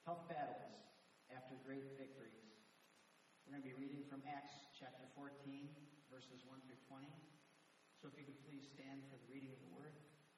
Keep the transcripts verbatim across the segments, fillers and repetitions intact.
tough battles after great victories. We're going to be reading from Acts chapter fourteen, verses one through twenty. So if you could please stand for the reading of the word.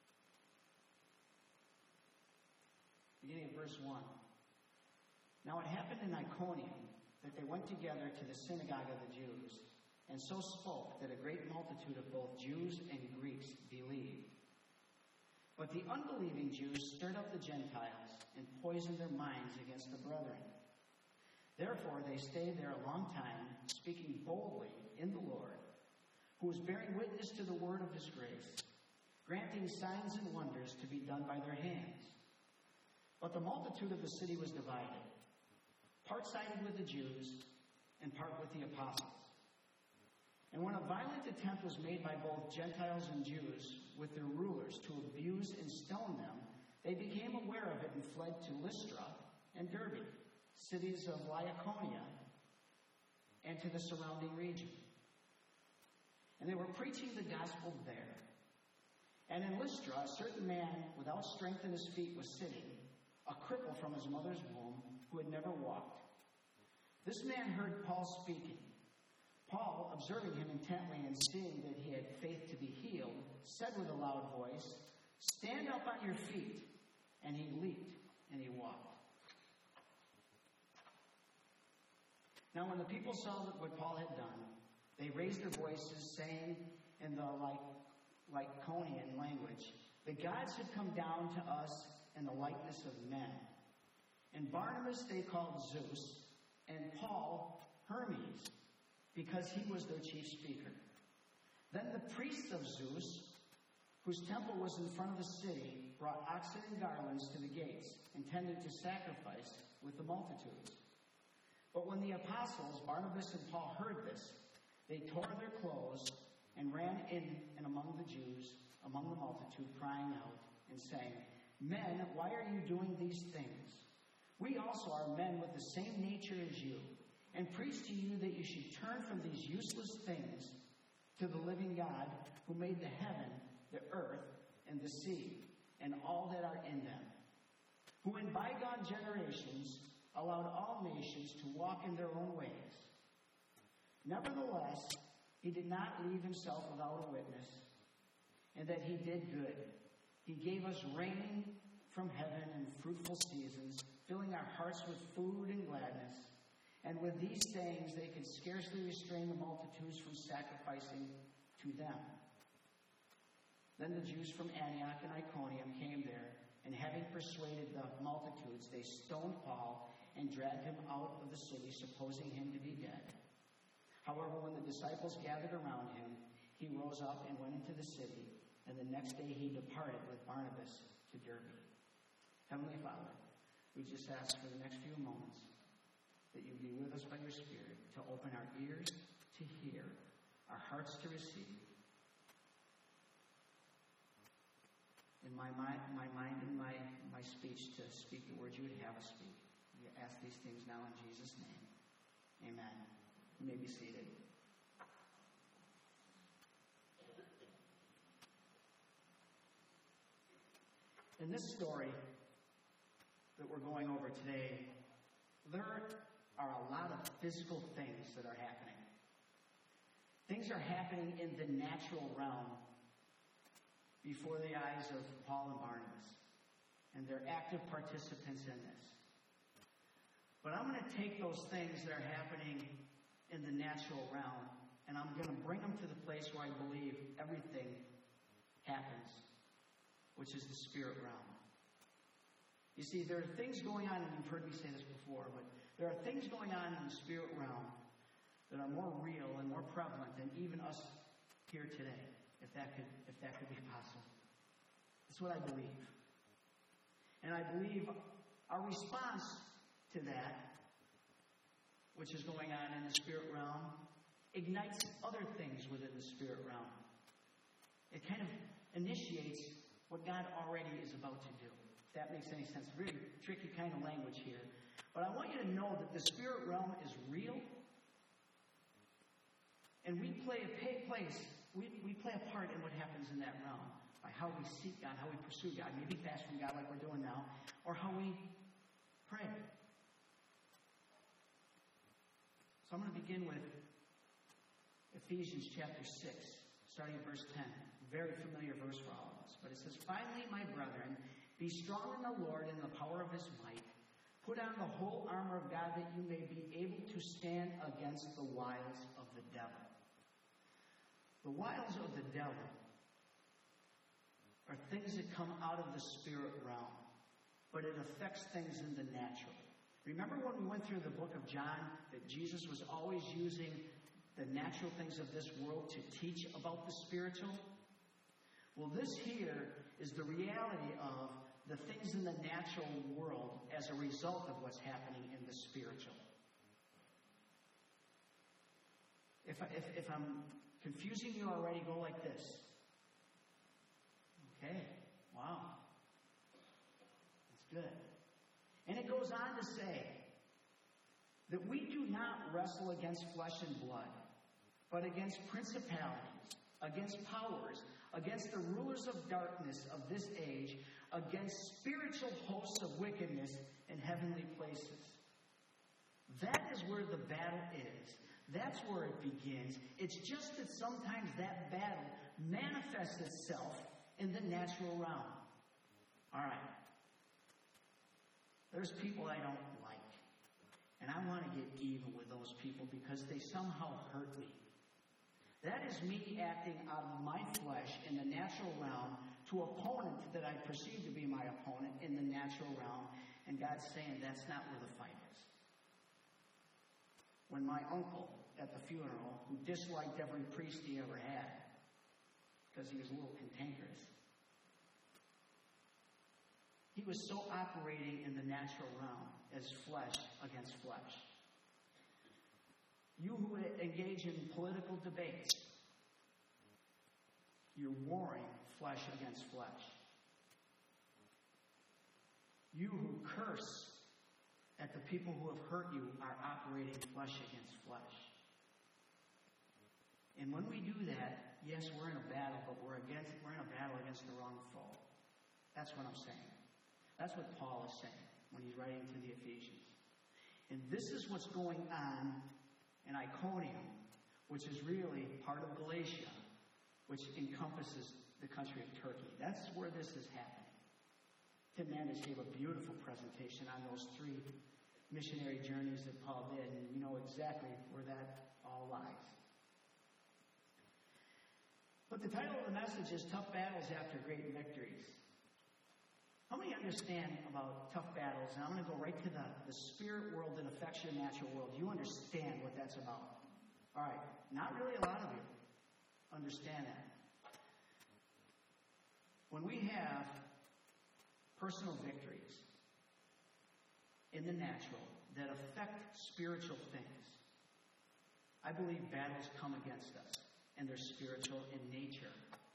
Beginning at verse one. Now it happened in Iconium that they went together to the synagogue of the Jews, and so spoke that a great multitude of both Jews and Greeks believed. But the unbelieving Jews stirred up the Gentiles and poisoned their minds against the brethren. Therefore they stayed there a long time, speaking boldly in the Lord, who was bearing witness to the word of his grace, granting signs and wonders to be done by their hands. But the multitude of the city was divided. Part sided with the Jews, and part with the apostles. And when a violent attempt was made by both Gentiles and Jews with their rulers to abuse and stone them, they became aware of it and fled to Lystra and Derbe, cities of Lycaonia, and to the surrounding region. And they were preaching the gospel there. And in Lystra, a certain man without strength in his feet was sitting, a cripple from his mother's womb, who had never walked. This man heard Paul speaking. Paul, observing him intently and seeing that he had faith to be healed, said with a loud voice, "Stand up on your feet." And he leaped and he walked. Now when the people saw what Paul had done, they raised their voices, saying in the Lycaonian language, "The gods have come down to us in the likeness of men." And Barnabas they called Zeus, and Paul Hermes, because he was their chief speaker. Then the priests of Zeus, whose temple was in front of the city, brought oxen and garlands to the gates, intending to sacrifice with the multitudes. But when the apostles, Barnabas and Paul, heard this, they tore their clothes and ran in and among the Jews, among the multitude, crying out and saying, "Men, why are you doing these things? We also are men with the same nature as you, and preach to you that you should turn from these useless things to the living God, who made the heaven, the earth, and the sea, and all that are in them, who in bygone generations allowed all nations to walk in their own ways. Nevertheless, he did not leave himself without a witness, and that he did good. He gave us rain from heaven and fruitful seasons, filling our hearts with food and gladness. And with these sayings, they could scarcely restrain the multitudes from sacrificing to them. Then the Jews from Antioch and Iconium came there, and having persuaded the multitudes, they stoned Paul and dragged him out of the city, supposing him to be dead. However, when the disciples gathered around him, he rose up and went into the city, and the next day he departed with Barnabas to Derbe. Heavenly Father, we just ask for the next few moments that you be with us by your Spirit, to open our ears to hear, our hearts to receive. In my mind, my mind and my, my speech to speak the words you would have us speak. We ask these things now in Jesus' name. Amen. You may be seated. In this story that we're going over today, there are a lot of physical things that are happening. Things are happening in the natural realm before the eyes of Paul and Barnabas, and they're active participants in this. But I'm going to take those things that are happening in the natural realm, and I'm going to bring them to the place where I believe everything happens, which is the spirit realm. You see, there are things going on, and you've heard me say this before, but there are things going on in the spirit realm that are more real and more prevalent than even us here today, if that could, if that could be possible. That's what I believe. And I believe our response to that, which is going on in the spirit realm, ignites other things within the spirit realm. It kind of initiates what God already is about to do. If that makes any sense. Really tricky kind of language here. But I want you to know that the spirit realm is real. And we play a place, we, we play a part in what happens in that realm. By how we seek God, how we pursue God. Maybe fast from God like we're doing now. Or how we pray. So I'm going to begin with Ephesians chapter six, starting at verse ten. Very familiar verse for all of us. But it says, "Finally, my brethren, be strong in the Lord and the power of his might. Put on the whole armor of God that you may be able to stand against the wiles of the devil." The wiles of the devil are things that come out of the spirit realm, but it affects things in the natural. Remember when we went through the book of John that Jesus was always using the natural things of this world to teach about the spiritual? Well, this here is the reality of the things in the natural world as a result of what's happening in the spiritual. If, I, if, if I'm confusing you already, go like this. Okay, wow. That's good. And it goes on to say that we do not wrestle against flesh and blood, but against principalities, against powers, against the rulers of darkness of this age, against spiritual hosts of wickedness in heavenly places. That is where the battle is. That's where it begins. It's just that sometimes that battle manifests itself in the natural realm. All right. There's people I don't like. And I want to get even with those people because they somehow hurt me. That is me acting out of my flesh in the natural realm to an opponent that I perceive to be my opponent in the natural realm. And God's saying that's not where the fight is. When my uncle at the funeral, who disliked every priest he ever had because he was a little cantankerous, he was so operating in the natural realm as flesh against flesh. You who engage in political debates, you're warring flesh against flesh. You who curse at the people who have hurt you are operating flesh against flesh. And when we do that, yes, we're in a battle, but we're against we're in a battle against the wrong foe. That's what I'm saying. That's what Paul is saying when he's writing to the Ephesians. And this is what's going on in Iconium, which is really part of Galatia, which encompasses the country of Turkey. That's where this is happening. Tim Manders gave a beautiful presentation on those three missionary journeys that Paul did, and you know exactly where that all lies. But the title of the message is Tough Battles After Great Victories. How many understand about tough battles? And I'm going to go right to the, the spirit world that affects your natural world. You understand what that's about. All right. Not really a lot of you understand that. When we have personal victories in the natural that affect spiritual things, I believe battles come against us, and they're spiritual in nature.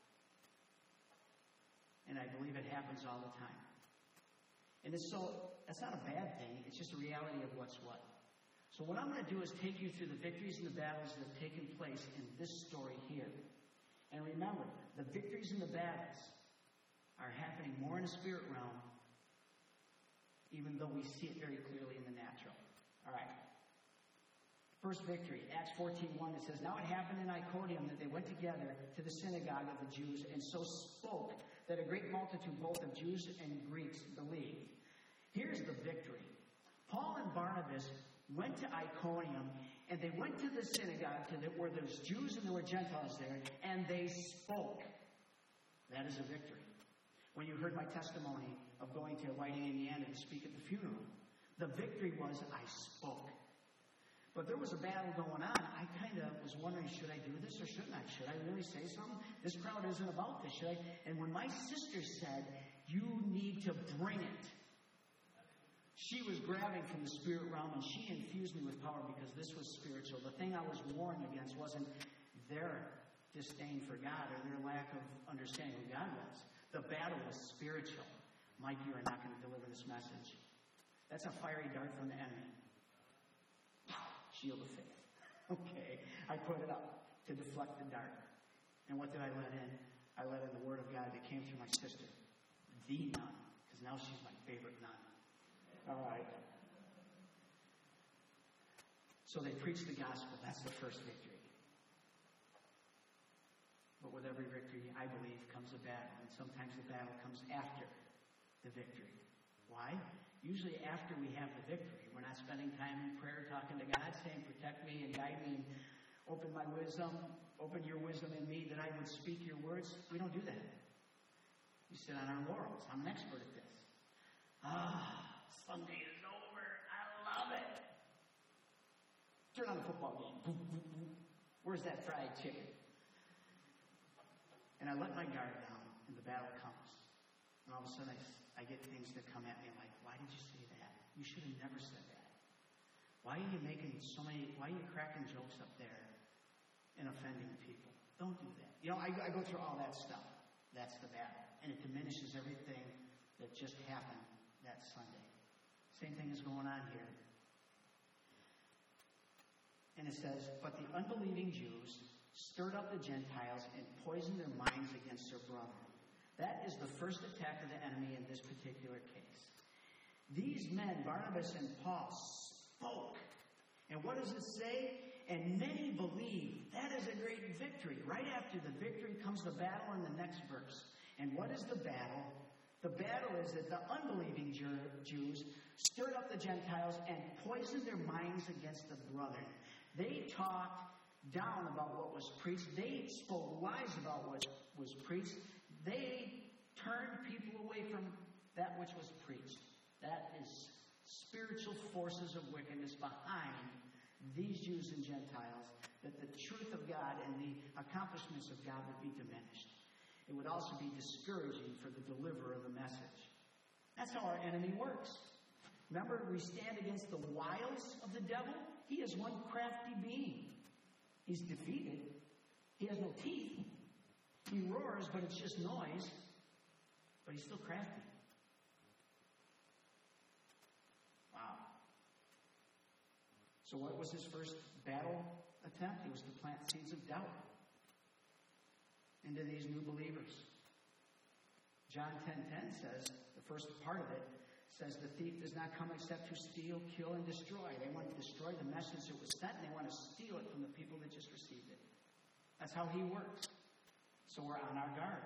And I believe it happens all the time. And it's so, that's not a bad thing. It's just a reality of what's what. So what I'm going to do is take you through the victories and the battles that have taken place in this story here. And remember, the victories and the battles are happening more in the spirit realm, even though we see it very clearly in the natural. All right. First victory, Acts fourteen one, it says, "Now it happened in Iconium that they went together to the synagogue of the Jews and so spoke that a great multitude both of Jews and Greeks believed." Here's the victory. Paul and Barnabas went to Iconium, and they went to the synagogue to the, where there's Jews and there were Gentiles there, and they spoke. That is a victory. When you heard my testimony of going to Whiting, Indiana to speak at the funeral, the victory was I spoke. But there was a battle going on. I kind of was wondering, should I do this or shouldn't I? Should I really say something? This crowd isn't about this, should I? And when my sister said, "You need to bring it," she was grabbing from the spirit realm, and she infused me with power because this was spiritual. The thing I was warring against wasn't their disdain for God or their lack of understanding who God was. The battle was spiritual. Mike, you are not going to deliver this message. That's a fiery dart from the enemy. Shield of faith. Okay, I put it up to deflect the dart. And what did I let in? I let in the word of God that came through my sister, the nun, because now she's my favorite nun. All right. So they preached the gospel. That's the first victory. But with every victory, I believe, comes a battle. And sometimes the battle comes after the victory. Why? Usually after we have the victory, we're not spending time in prayer talking to God, saying, protect me and guide me and open my wisdom, open your wisdom in me that I would speak your words. We don't do that. We sit on our laurels. I'm an expert at this. Ah, Sunday is over. I love it. Turn on the football game. Boop, boop, boop. Where's that fried chicken? And I let my guard down, and the battle comes. And all of a sudden, I, I get things that come at me like, why did you say that? You should have never said that. Why are you making so many, why are you cracking jokes up there and offending people? Don't do that. You know, I, I go through all that stuff. That's the battle. And it diminishes everything that just happened that Sunday. Same thing is going on here. And it says, but the unbelieving Jews stirred up the Gentiles and poisoned their minds against their brother. That is the first attack of the enemy in this particular case. These men, Barnabas and Paul, spoke. And what does it say? And many believed. That is a great victory. Right after the victory comes the battle in the next verse. And what is the battle? The battle is that the unbelieving Jews stirred up the Gentiles and poisoned their minds against the brethren. They talked down about what was preached. They spoke lies about what was preached. They turned people away from that which was preached. That is spiritual forces of wickedness behind these Jews and Gentiles, that the truth of God and the accomplishments of God would be diminished. It would also be discouraging for the deliverer of the message. That's how our enemy works. Remember, we stand against the wiles of the devil. He is one crafty being. He's defeated. He has no teeth. He roars, but it's just noise. But he's still crafty. Wow. So what was his first battle attempt? It was to plant seeds of doubt into these new believers. John ten ten says, the first part of it, says the thief does not come except to steal, kill, and destroy. They want to destroy the message that was sent, and they want to steal it from the people that just received it. That's how he works. So we're on our guard.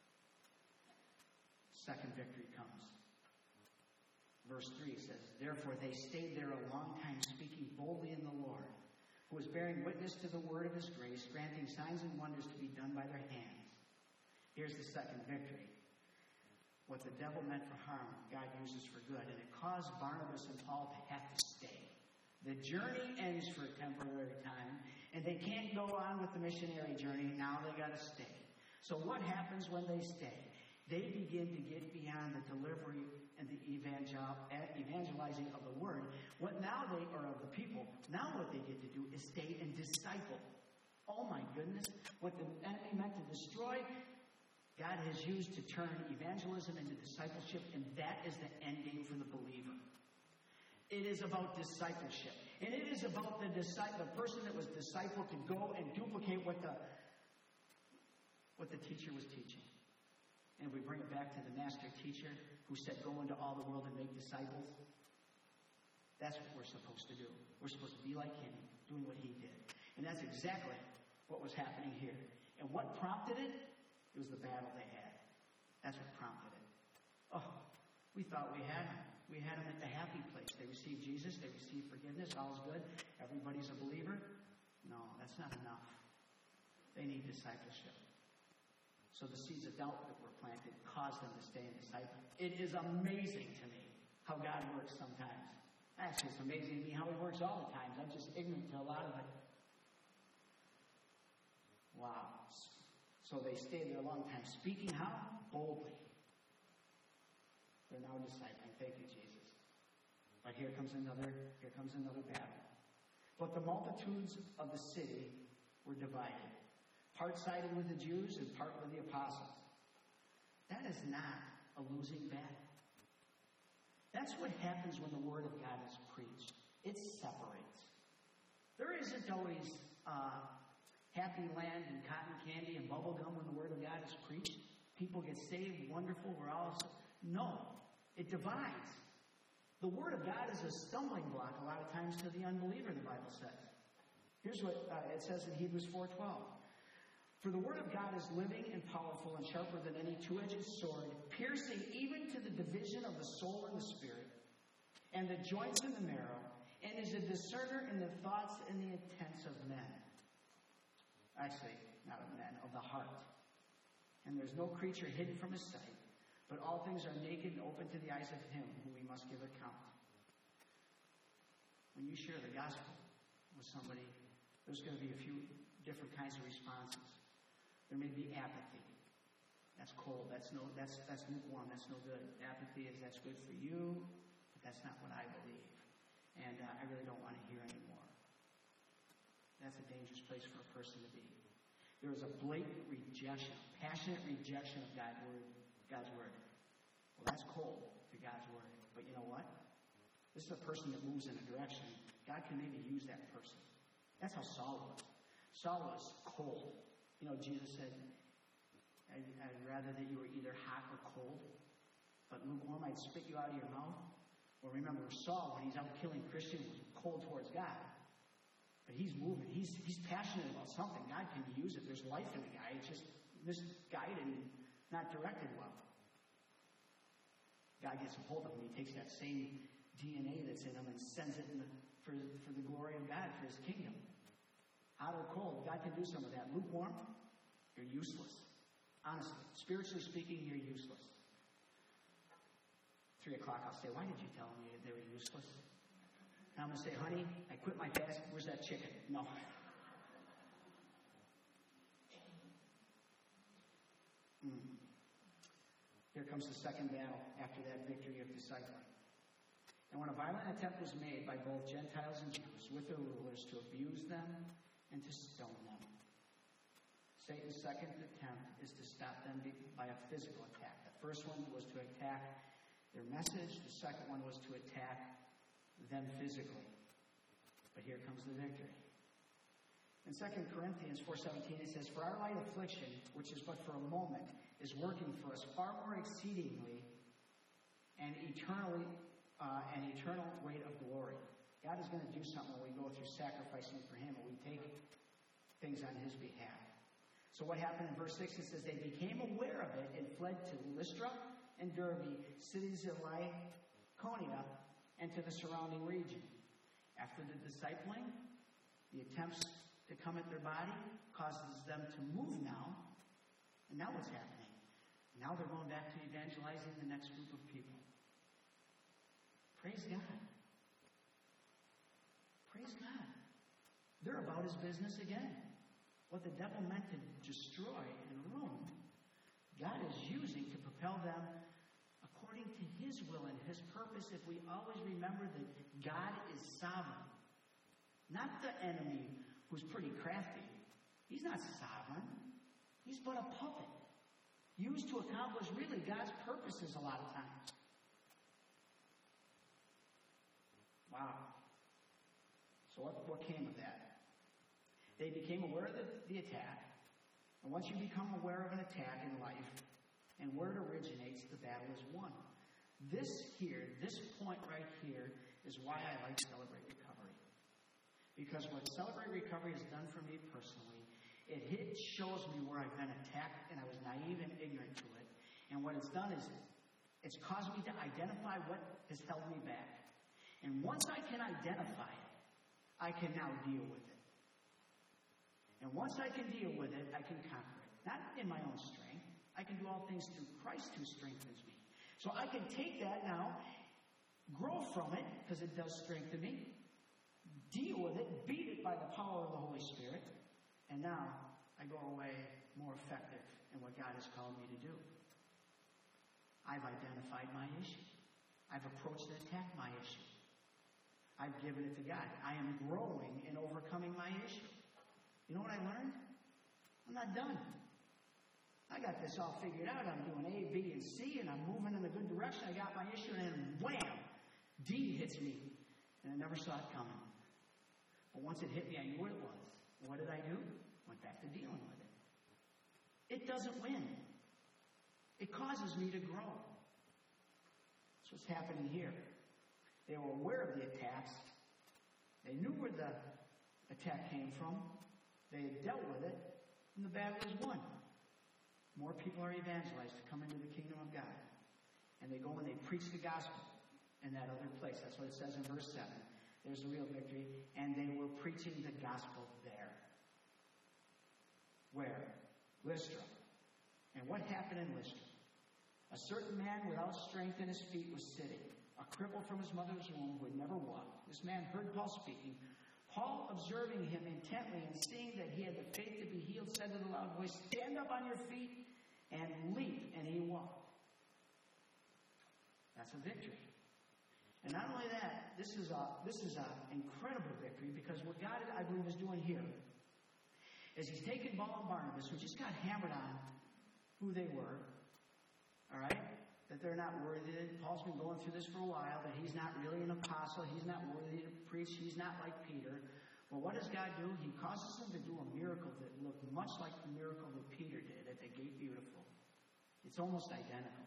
Second victory comes. Verse three says, therefore they stayed there a long time, speaking boldly in the Lord, who was bearing witness to the word of his grace, granting signs and wonders to be done by their hands. Here's the second victory. What the devil meant for harm, God uses for good. And it caused Barnabas and Paul to have to stay. The journey ends for a temporary time, and they can't go on with the missionary journey. Now they got to stay. So what happens when they stay? They begin to get beyond the delivery and the evangel- evangelizing of the word. What now they, or of the people, now what they get to do is stay and disciple. Oh my goodness. What the enemy meant to destroy, God has used to turn evangelism into discipleship, and that is the end game for the believer. It is about discipleship. And it is about the disciple, the person that was discipled to go and duplicate what the, what the teacher was teaching. And we bring it back to the master teacher who said, go into all the world and make disciples. That's what we're supposed to do. We're supposed to be like him, doing what he did. And that's exactly what was happening here. And what prompted it? It was the battle they had. That's what prompted it. Oh, we thought we had them. We had them at the happy place. They received Jesus. They received forgiveness. All's good. Everybody's a believer. No, that's not enough. They need discipleship. So the seeds of doubt that were planted caused them to stay in disciple. It is amazing to me how God works sometimes. Actually, it's amazing to me how he works all the time. I'm just ignorant to a lot of it. Wow. So they stayed there a long time. Speaking how? Boldly. They're now discipling. Thank you, Jesus. But here comes another, here comes another battle. But the multitudes of the city were divided. Part sided with the Jews and part with the apostles. That is not a losing battle. That's what happens when the word of God is preached. It separates. There isn't always uh, happy land and cotton candy and bubble gum when the word of God is preached. People get saved, wonderful, we're all... No, it divides. The Word of God is a stumbling block a lot of times to the unbeliever, the Bible says. Here's what uh, it says in Hebrews four twelve. For the Word of God is living and powerful and sharper than any two-edged sword, piercing even to the division of the soul and the spirit, and the joints and the marrow, and is a discerner in the thoughts and the intents of men. Actually, not of men, of the heart. And there's no creature hidden from his sight, but all things are naked and open to the eyes of him whom we must give account. When you share the gospel with somebody, there's going to be a few different kinds of responses. There may be apathy. That's cold. That's no. That's that's lukewarm. That's no good. Apathy is that's good for you, but that's not what I believe, and uh, I really don't want to hear anymore. That's a dangerous place for a person to be. There is a blatant rejection, passionate rejection of God's word. God's word. Well, that's cold to God's word. But you know what? This is a person that moves in a direction. God can maybe use that person. That's how Saul was. Saul was cold. You know, Jesus said, I'd, I'd rather that you were either hot or cold, but lukewarm, I'd spit you out of your mouth. Well, remember, Saul, when he's out killing Christians, was cold towards God. But he's moving. He's he's passionate about something. God can use it. There's life in the guy. It's just misguided and not directed well. God gets a hold of him. He takes that same D N A that's in him and sends it in the, for, for the glory of God, for his kingdom. Hot or cold, God can do some of that. Lukewarm, you're useless. Honestly, spiritually speaking, you're useless. Three o'clock, I'll say, why did you tell me they were useless? And I'm going to say, honey, I quit my fast. Where's that chicken? No. Mm. Here comes the second battle after that victory of discipling. And when a violent attempt was made by both Gentiles and Jews with their rulers to abuse them and to stone them, Satan's second attempt is to stop them by a physical attack. The first one was to attack their message. The second one was to attack them physically. But here comes the victory. In Second Corinthians four seventeen, it says, For our light affliction, which is but for a moment, is working for us far more exceedingly and eternally uh, an eternal weight of glory. God is going to do something when we go through sacrificing for Him, when we take things on His behalf. So what happened in verse six? It says, they became aware of it and fled to Lystra and Derbe, cities of Lycaonia, and to the surrounding region. After the discipling, the attempts to come at their body causes them to move now. And now what's happening? Now they're going back to evangelizing the next group of people. Praise God. Praise God. They're about His business again. What the devil meant to destroy and ruin, God is using to propel them according to His will and His purpose, if we always remember that God is sovereign. Not the enemy who's pretty crafty. He's not sovereign. He's but a puppet, used to accomplish really God's purposes a lot of times. Wow. So what, what came of that? They became aware of the, the attack. And once you become aware of an attack in life and where it originates, the battle is won. This here, this point right here, is why I like Celebrate Recovery. Because what Celebrate Recovery has done for me personally, it, it shows me where I've been attacked and I was naive and ignorant to it. And what it's done is it's caused me to identify what has held me back. And once I can identify it, I can now deal with it. And once I can deal with it, I can conquer it. Not in my own strength. I can do all things through Christ who strengthens me. So I can take that now, grow from it, because it does strengthen me, deal with it, beat it by the power of the Holy Spirit, and now I go away more effective in what God has called me to do. I've identified my issue. I've approached and attacked my issue. I've given it to God. I am growing in overcoming my issue. You know what I learned? I'm not done. I got this all figured out. I'm doing A, B, and C, and I'm moving in a good direction. I got my issue, and then wham! D hits me. And I never saw it coming. But once it hit me, I knew what it was. What did I do? Went back to dealing with it. It doesn't win. It causes me to grow. That's what's happening here. They were aware of the attacks. They knew where the attack came from. They had dealt with it, and the battle was won. More people are evangelized to come into the kingdom of God. And they go and they preach the gospel in that other place. That's what it says in verse seven. There's the real victory. And they were preaching the gospel there. Where? Lystra. And what happened in Lystra? A certain man without strength in his feet was sitting, a cripple from his mother's womb who had never walked. This man heard Paul speaking. Paul, observing him intently and seeing that he had the faith to be healed, said with a loud voice, "Stand up on your feet and leap." And he walked. That's a victory. And not only that, this is a this is an incredible victory, because what God, I believe, is doing here is He's taken Paul and Barnabas, who just got hammered on who they were, all right? That they're not worthy. Paul's been going through this for a while, that he's not really an apostle. He's not worthy to preach. He's not like Peter. Well, what does God do? He causes them to do a miracle that looked much like the miracle that Peter did at the Gate Beautiful. It's almost identical.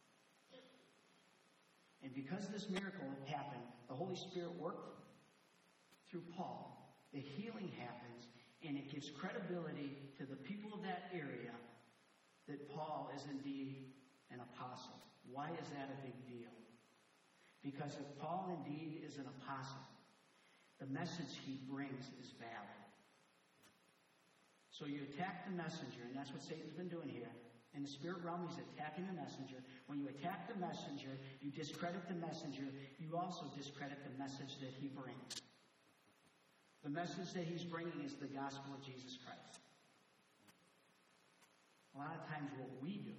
And because this miracle happened, the Holy Spirit worked through Paul. The healing happens, and it gives credibility to the people of that area that Paul is indeed an apostle. Why is that a big deal? Because if Paul indeed is an apostle, the message he brings is valid. So you attack the messenger, and that's what Satan's been doing here. In the spirit realm, he's attacking the messenger. When you attack the messenger, you discredit the messenger. You also discredit the message that he brings. The message that he's bringing is the gospel of Jesus Christ. A lot of times what we do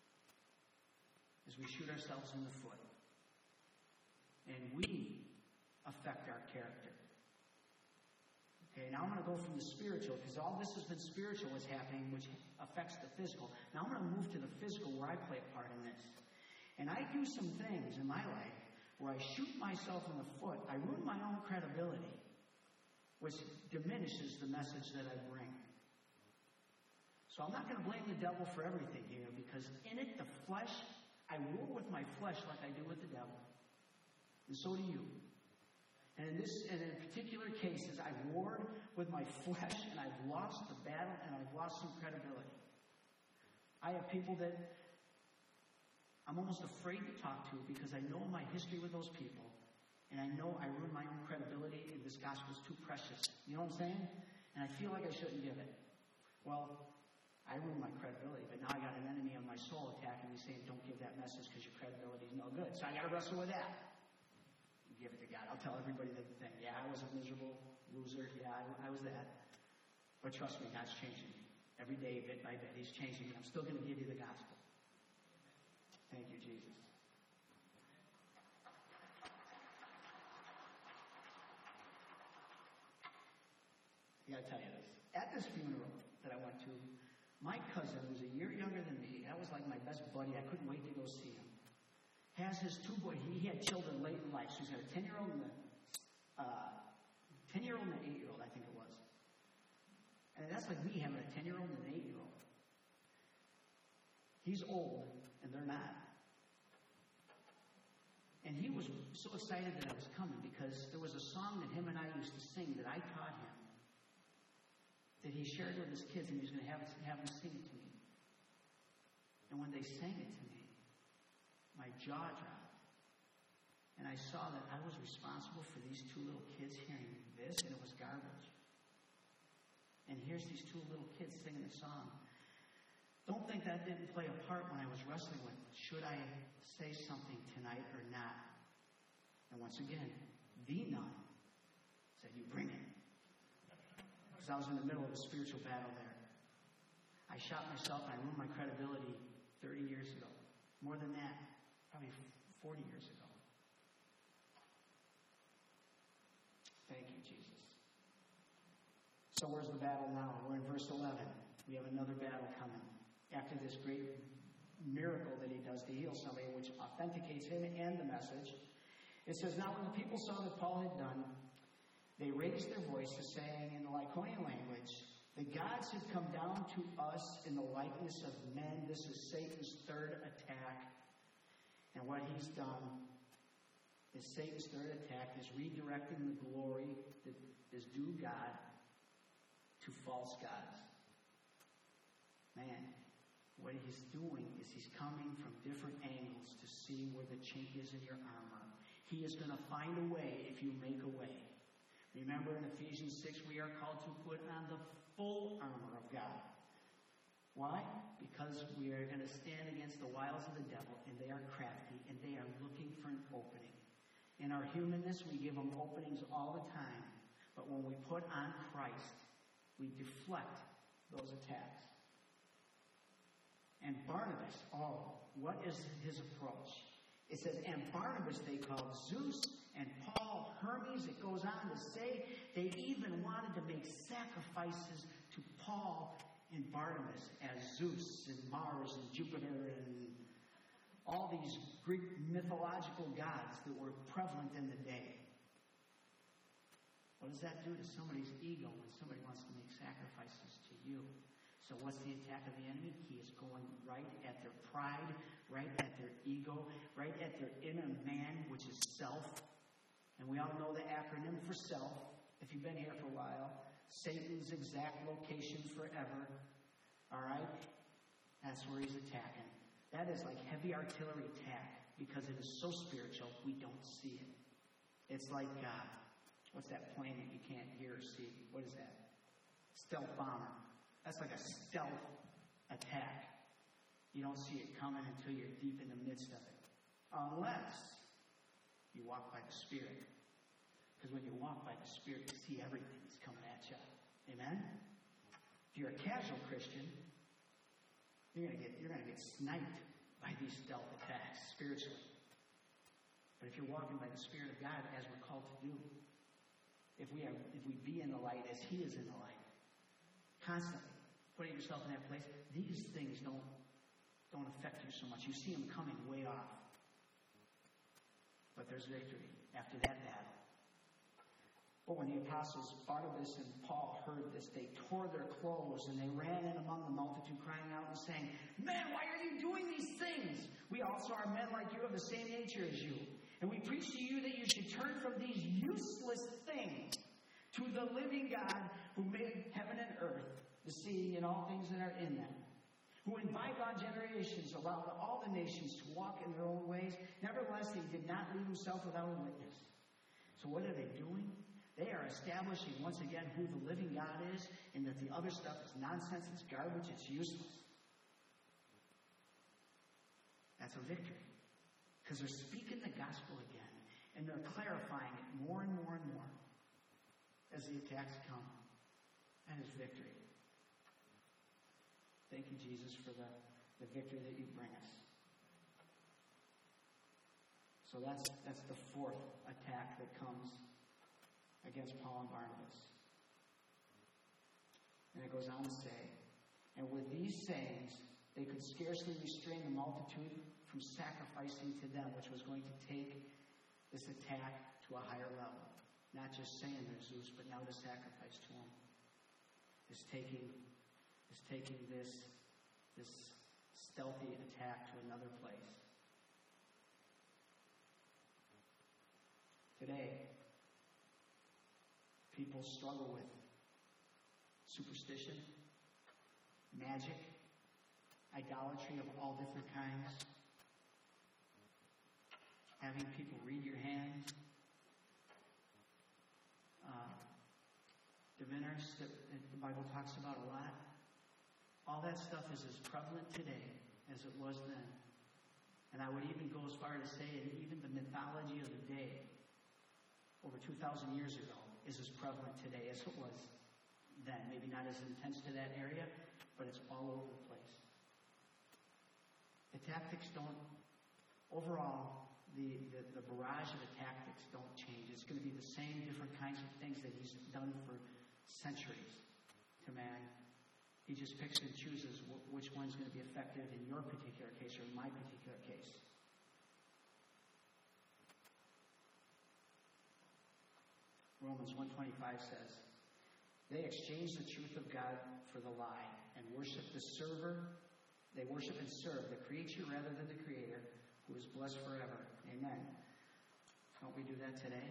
is we shoot ourselves in the foot. And we affect our character. Okay, now I'm going to go from the spiritual, because all this has been spiritual what's happening, which affects the physical. Now I'm going to move to the physical, where I play a part in this. And I do some things in my life where I shoot myself in the foot. I ruin my own credibility, which diminishes the message that I bring. So I'm not going to blame the devil for everything here, because in it, the flesh, I war with my flesh like I do with the devil. And so do you. And in this, and in particular cases, I've warred with my flesh, and I've lost the battle, and I've lost some credibility. I have people that I'm almost afraid to talk to, because I know my history with those people, and I know I ruin my own credibility, and this gospel is too precious. You know what I'm saying? And I feel like I shouldn't give it. Well, I ruined my credibility, but now I got an enemy on my soul attacking me, saying, "Don't give that message because your credibility is no good." So I got to wrestle with that. Give it to God. I'll tell everybody the thing. Yeah, I was a miserable loser. Yeah, I, I was that. But trust me, God's changing me. Every day, bit by bit, He's changing me. I'm still going to give you the gospel. Thank you, Jesus. I got to tell you this. At this funeral that I went to, my cousin, who's a year younger than me, that was like my best buddy. I couldn't wait to go see him. Has his two boys. He had children late in life. So he's got a ten-year-old and a uh, ten-year-old and an eight-year-old, I think it was. And that's like me having a ten-year-old and an eight-year-old. He's old, and they're not. And he was so excited that I was coming, because there was a song that him and I used to sing that I taught him, that he shared with his kids, and he was going to have, have them sing it to me. And when they sang it to me, my jaw dropped. And I saw that I was responsible for these two little kids hearing this, and it was garbage. And here's these two little kids singing a song. Don't think that didn't play a part when I was wrestling with, should I say something tonight or not? And once again, the nun said, "You bring it." Because I was in the middle of a spiritual battle there. I shot myself, and I ruined my credibility thirty years ago. More than that. Probably forty years ago. Thank you, Jesus. So where's the battle now? We're in verse eleven. We have another battle coming. After this great miracle that he does to heal somebody, which authenticates him and the message, it says, "Now when the people saw that Paul had done, they raised their voices, saying in the Lycaonian language, 'The gods have come down to us in the likeness of men. This is Satan's third attack. And what he's done is Satan's third attack is redirecting the glory that is due God to false gods. Man, what he's doing is he's coming from different angles to see where the chink is in your armor. He is going to find a way if you make a way. Remember in Ephesians six, we are called to put on the full armor of God. Why? Because we are going to stand against the wiles of the devil, and they are crafty, and they are looking for an opening. In our humanness, we give them openings all the time. But when we put on Christ, we deflect those attacks. And Barnabas, oh, what is his approach? It says, and Barnabas they called Zeus, and Paul Hermes. It goes on to say they even wanted to make sacrifices to Paul and Barnabas as Zeus and Mars and Jupiter and all these Greek mythological gods that were prevalent in the day. What does that do to somebody's ego when somebody wants to make sacrifices to you? So what's the attack of the enemy? He is going right at their pride, right at their ego, right at their inner man, which is self. And we all know the acronym for self. If you've been here for a while, Satan's exact location forever. All right? That's where he's attacking. That is like heavy artillery attack because it is so spiritual, we don't see it. It's like, uh, what's that plane that you can't hear or see? What is that? Stealth bomber. That's like a stealth attack. You don't see it coming until you're deep in the midst of it. Unless you walk by the Spirit. Because when you walk by the Spirit, you see everything that's coming at you. Amen? If you're a casual Christian, you're going to get you're going to get sniped by these stealth attacks spiritually. But if you're walking by the Spirit of God, as we're called to do, if we are if we be in the light as He is in the light, constantly putting yourself in that place, these things don't don't affect you so much. You see them coming way off. But there's victory after that battle. But when the apostles Barnabas and Paul heard this, they tore their clothes and they ran in among the multitude, crying out and saying, "Men, why are you doing these things? We also are men like you, of the same nature as you. And we preach to you that you should turn from these useless things to the living God who made heaven and earth, the sea, and all things that are in them, who in bygone generations allowed all the nations to walk in their own ways. Nevertheless, he did not leave himself without a witness." So what are they doing? They are establishing once again who the living God is, and that the other stuff is nonsense, it's garbage, it's useless. That's a victory. Because they're speaking the gospel again, and they're clarifying it more and more and more as the attacks come. That is victory. Thank you, Jesus, for the, the victory that you bring us. So that's that's the fourth attack that comes against Paul and Barnabas. And it goes on to say, and with these sayings, they could scarcely restrain the multitude from sacrificing to them, which was going to take this attack to a higher level. Not just saying there's Zeus, but now to sacrifice to him. Is taking is taking this, this stealthy attack to another place. Today, people struggle with superstition, magic, idolatry of all different kinds, having people read your hands, uh, diviners that, that the Bible talks about a lot. All that stuff is as prevalent today as it was then. And I would even go as far to say that even the mythology of the day, over two thousand years ago, is as prevalent today as it was then. Maybe not as intense to that area, but it's all over the place. The tactics don't, overall, the, the, the barrage of the tactics don't change. It's going to be the same different kinds of things that he's done for centuries to man. He just picks and chooses wh- which one's going to be effective in your particular case or in my particular case. Romans one twenty-five says, they exchanged the truth of God for the lie and worship the server. They worship and serve the creature rather than the Creator, who is blessed forever. Amen. Don't we do that today?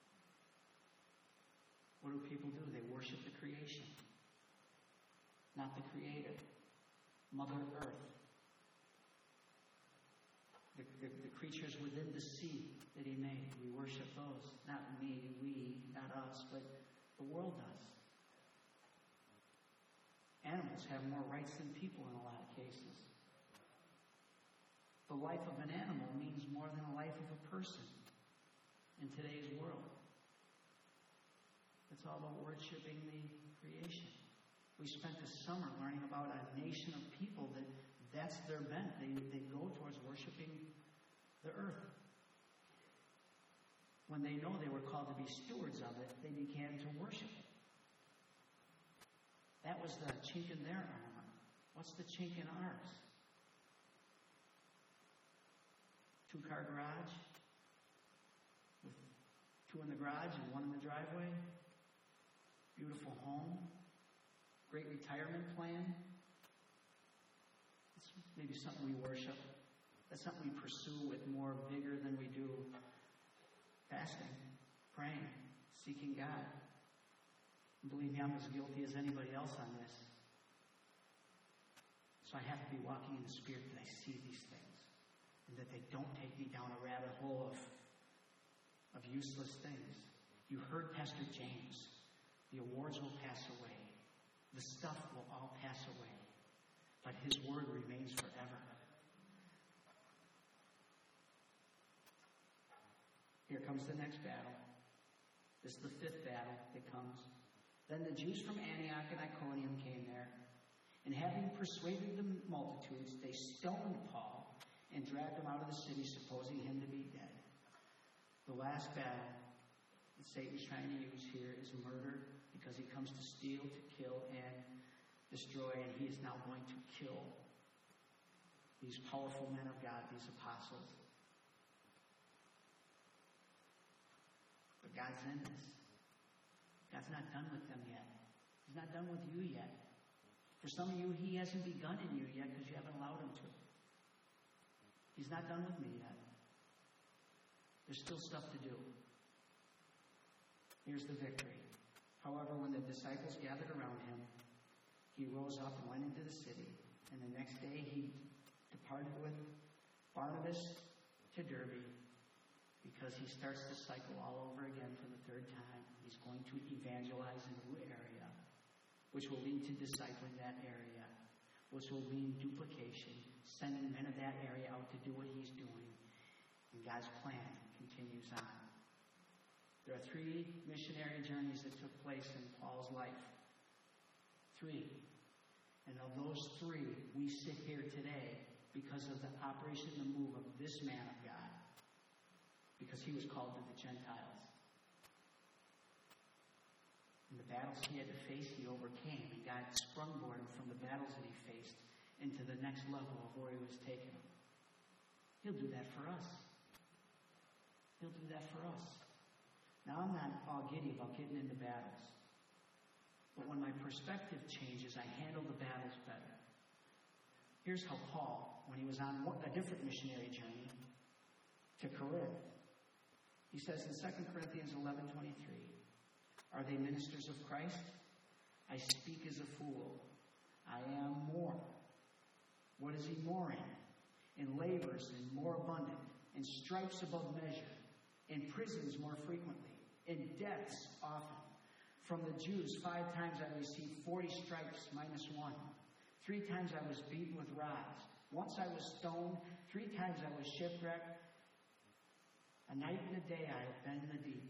What do people do? They worship the creation, not the Creator, Mother Earth. The, the, the creatures within the sea that He made. We worship those. Not me, we, not us, but the world does. Animals have more rights than people in a lot of cases. The life of an animal means more than the life of a person in today's world. It's all about worshiping the creation. We spent the summer learning about a nation of people that that's their bent. They, they go towards worshiping the earth. When they know they were called to be stewards of it, they began to worship it. That was the chink in their armor. What's the chink in ours? Two-car garage with two in the garage and one in the driveway. Beautiful home. Great retirement plan. It's maybe something we worship. That's something we pursue with more vigor than we do fasting, praying, seeking God. And believe me, I'm as guilty as anybody else on this. So I have to be walking in the Spirit that I see these things. And that they don't take me down a rabbit hole of, of useless things. You heard Pastor James. The awards will pass away. The stuff will all pass away. But His Word remains forever. Here comes the next battle. This is the fifth battle that comes. Then the Jews from Antioch and Iconium came there, and having persuaded the multitudes, they stoned Paul and dragged him out of the city, supposing him to be dead. The last battle that Satan's trying to use here is murder, because he comes to steal, to kill, and destroy, and he is now going to kill these powerful men of God, these apostles. But God's in this. God's not done with them yet. He's not done with you yet. For some of you, He hasn't begun in you yet because you haven't allowed Him to. He's not done with me yet. There's still stuff to do. Here's the victory. However, when the disciples gathered around Him, He rose up and went into the city. And the next day He departed with Barnabas to Derbe, because He starts the cycle all over again for the third time. He's going to evangelize a new area, which will lead to discipling that area, which will mean duplication, sending men of that area out to do what He's doing. And God's plan continues on. There are three missionary journeys that took place in Paul's life. Three. And of those three, we sit here today because of the operation and the move of this man of God. Because he was called to the Gentiles. And the battles he had to face, he overcame. And God sprungboarded him from the battles that he faced into the next level of where He was taking him. He'll do that for us. He'll do that for us. Now, I'm not all giddy about getting into battles. But when my perspective changes, I handle the battles better. Here's how Paul, when he was on a different missionary journey to Corinth, he says in Second Corinthians eleven twenty-three, "Are they ministers of Christ? I speak as a fool. I am more." What is he more in? In labors and more abundant, in stripes above measure, in prisons more frequently, in deaths often. From the Jews, five times I received forty stripes minus one. Three times I was beaten with rods. Once I was stoned. Three times I was shipwrecked. A night and a day I have been in the deep.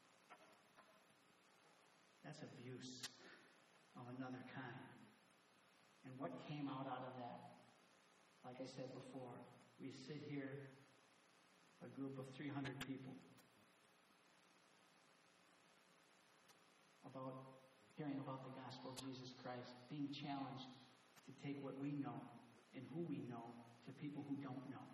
That's abuse of another kind. And what came out out of that? Like I said before, we sit here, a group of three hundred people, about hearing about the gospel of Jesus Christ, being challenged to take what we know and who we know to people who don't know.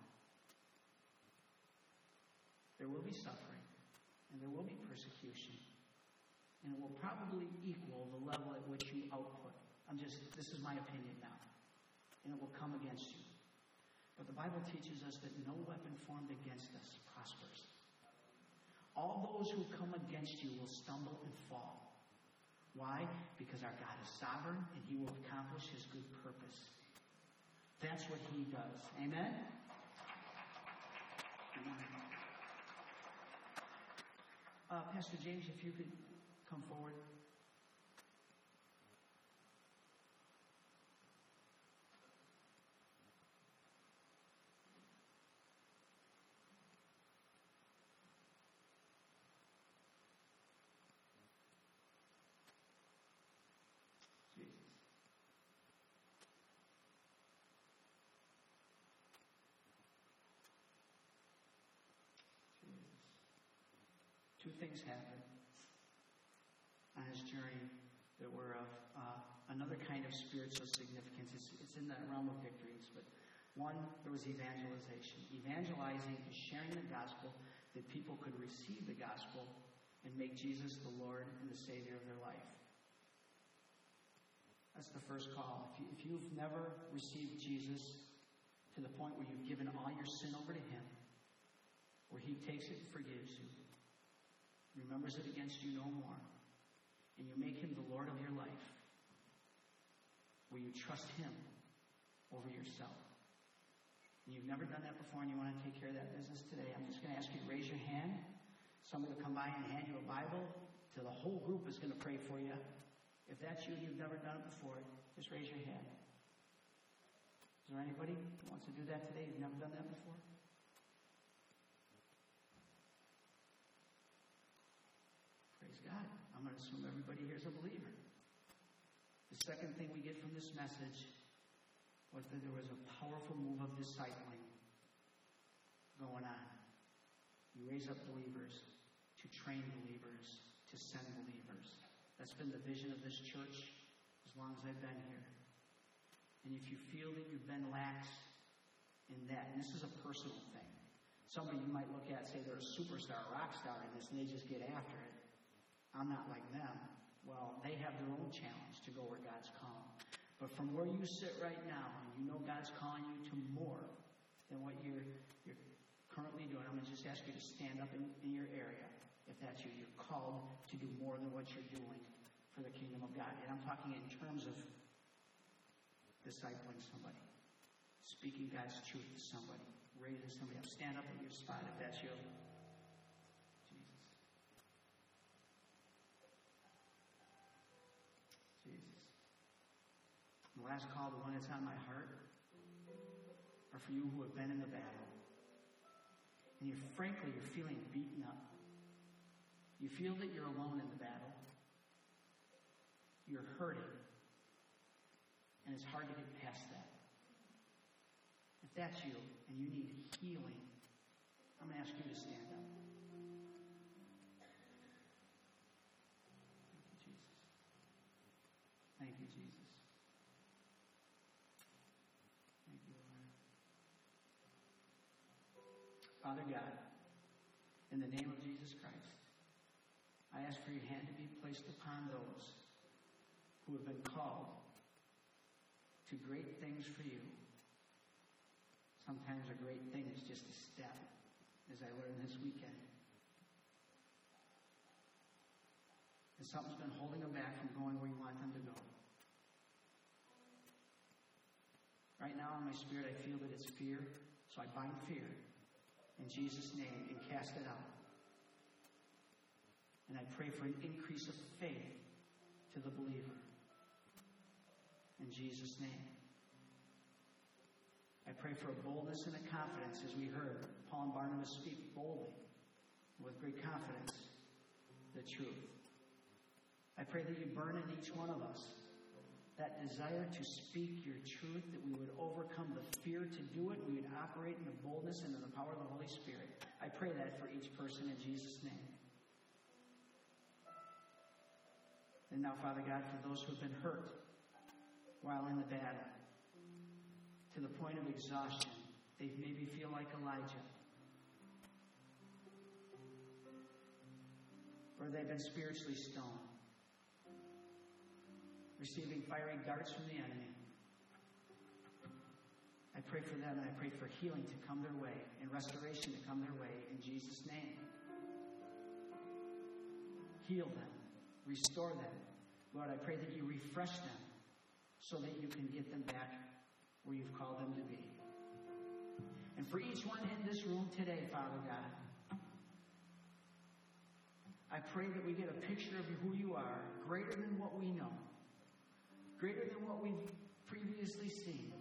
There will be suffering, and there will be persecution, and it will probably equal the level at which you output. I'm just, this is my opinion now, and it will come against you. But the Bible teaches us that no weapon formed against us prospers. All those who come against you will stumble and fall. Why? Because our God is sovereign and He will accomplish His good purpose. That's what He does. Amen? Uh, Pastor James, if you could come forward. Two things happened on his journey that were of uh, another kind of spiritual significance. It's, it's in the realm of victories. But one, there was evangelization. Evangelizing is sharing the gospel that people could receive the gospel and make Jesus the Lord and the Savior of their life. That's the first call. If, you, if you've never received Jesus to the point where you've given all your sin over to Him, where He takes it and forgives you, remembers it against you no more, and you make Him the Lord of your life, will you trust Him over yourself? And you've never done that before and you want to take care of that business today, I'm just going to ask you to raise your hand. Somebody will come by and hand you a Bible. Till the whole group is going to pray for you. If that's you and you've never done it before, just raise your hand. Is there anybody who wants to do that today? You've never done that before? God. I'm going to assume everybody here is a believer. The second thing we get from this message was that there was a powerful move of discipling going on. You raise up believers to train believers, to send believers. That's been the vision of this church as long as I've been here. And if you feel that you've been lax in that, and this is a personal thing. Somebody you might look at and say they're a superstar, rock star in this, and they just get after it. I'm not like them. Well, they have their own challenge to go where God's calling. But from where you sit right now, and you know God's calling you to more than what you're, you're currently doing, I'm going to just ask you to stand up in, in your area. If that's you, you're called to do more than what you're doing for the kingdom of God. And I'm talking in terms of discipling somebody, speaking God's truth to somebody, raising somebody up. Stand up at your spot if that's you. The last call, the one that's on my heart, are for you who have been in the battle. And you're, frankly, you're feeling beaten up. You feel that you're alone in the battle. You're hurting. And it's hard to get past that. If that's you, and you need healing, I'm going to ask you to stand up. Thank you, Jesus. Thank you, Jesus. Father God, in the name of Jesus Christ, I ask for your hand to be placed upon those who have been called to great things for you. Sometimes a great thing is just a step, as I learned this weekend. And something's been holding them back from going where you want them to go. Right now in my spirit, I feel that it's fear, so I bind fear in Jesus' name and cast it out. And I pray for an increase of faith to the believer. In Jesus' name. I pray for a boldness and a confidence as we heard Paul and Barnabas speak boldly with great confidence the truth. I pray that you burn in each one of us that desire to speak your truth, that we would overcome the fear to do it, we would operate in the boldness and in the power of the Holy Spirit. I pray that for each person in Jesus' name. And now, Father God, for those who have been hurt while in the battle, to the point of exhaustion, they maybe feel like Elijah. Or they've been spiritually stoned, receiving fiery darts from the enemy. I pray for them, and I pray for healing to come their way and restoration to come their way in Jesus' name. heal them, restore them. Lord, I pray that you refresh them so that you can get them back where you've called them to be. And for each one in this room today, Father God, I pray that we get a picture of who you are, greater than what we know, greater than what we've previously seen.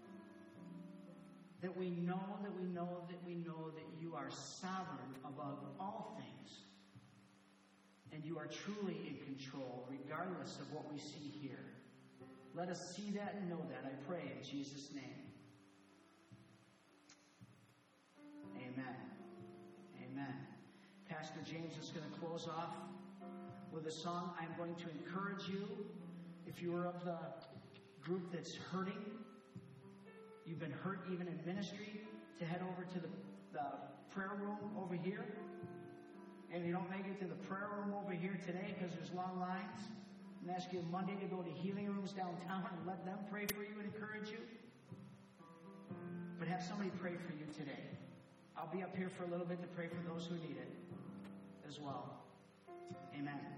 That we know, that we know, that we know that you are sovereign above all things. And you are truly in control, regardless of what we see here. Let us see that and know that, I pray in Jesus' name. Amen. Amen. Pastor James is going to close off with a song. I'm going to encourage you, if you are of the group that's hurting, you've been hurt even in ministry, to head over to the, the prayer room over here. And if you don't make it to the prayer room over here today because there's long lines, and ask you Monday to go to healing rooms downtown and let them pray for you and encourage you. But have somebody pray for you today. I'll be up here for a little bit to pray for those who need it as well. Amen.